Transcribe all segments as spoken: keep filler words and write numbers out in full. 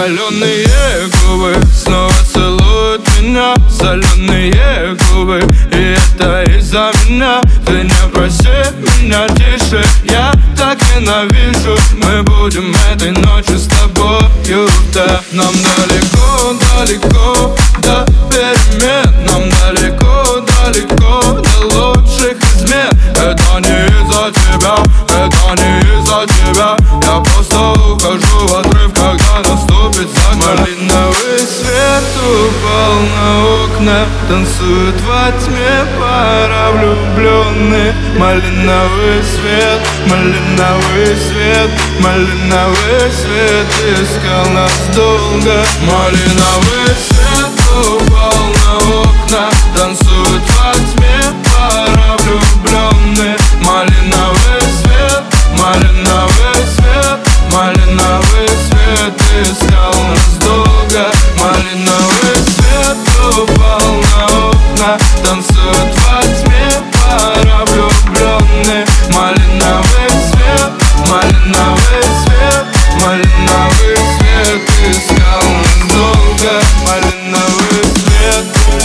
Соленые губы снова целуют меня. Соленые губы, и это из-за меня. Ты не проси меня тише, я так ненавижу. Мы будем этой ночью с тобою, да. Нам далеко, далеко до перемен. Нам далеко, далеко до лучших измен. Это не из-за тебя, это не из-за тебя. Я просто ухожу в отрыв, когда наступит закат. Малиновый свет упал на окна, танцуют во тьме пара влюбленных. Малиновый свет, малиновый свет, малиновый свет искал нас долго. Малиновый свет упал на окна, танцуют во тьме пара влюбленных. Малиновый свет, малиновый свет, малиновый свет искал нас долго. Малиновый свет упал на окна, танцуют во тьме пара влюбленных. Малиновый свет, малиновый свет, малиновый свет искал нас долго. Малиновый свет.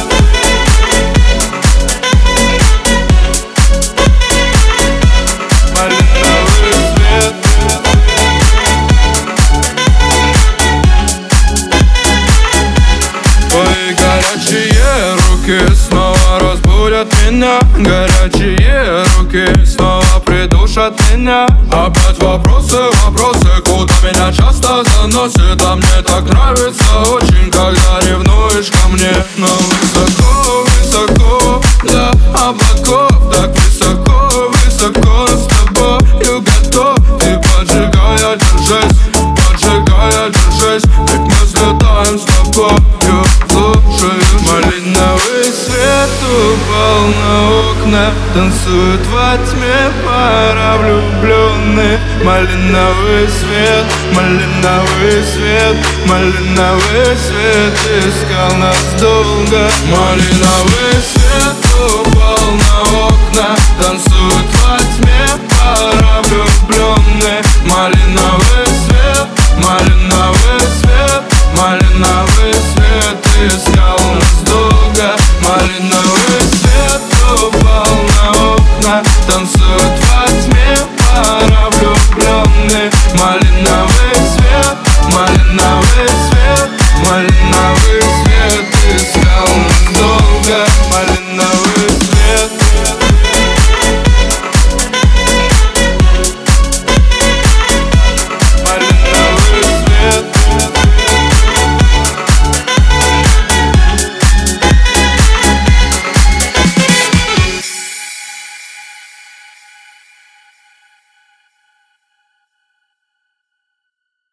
Твои горячие руки снова разбудят меня. Горячие руки снова придушат меня. Опять вопросы, вопросы, куда меня часто заносит. А мне так нравится очень, когда ревнуешь ко мне. Но высоко, высоко до облаков, так высоко, высоко с тобою готов. Ты поджигая, держись, поджигая, держись. Ведь мы взлетаем с тобою. Малиновый свет упал на окна, танцуют во тьме пара влюбленных. Малиновый свет, малиновый свет, малиновый свет искал нас долго. Малиновый свет упал на окна, танцуют во тьме пара влюбленных. Малиновый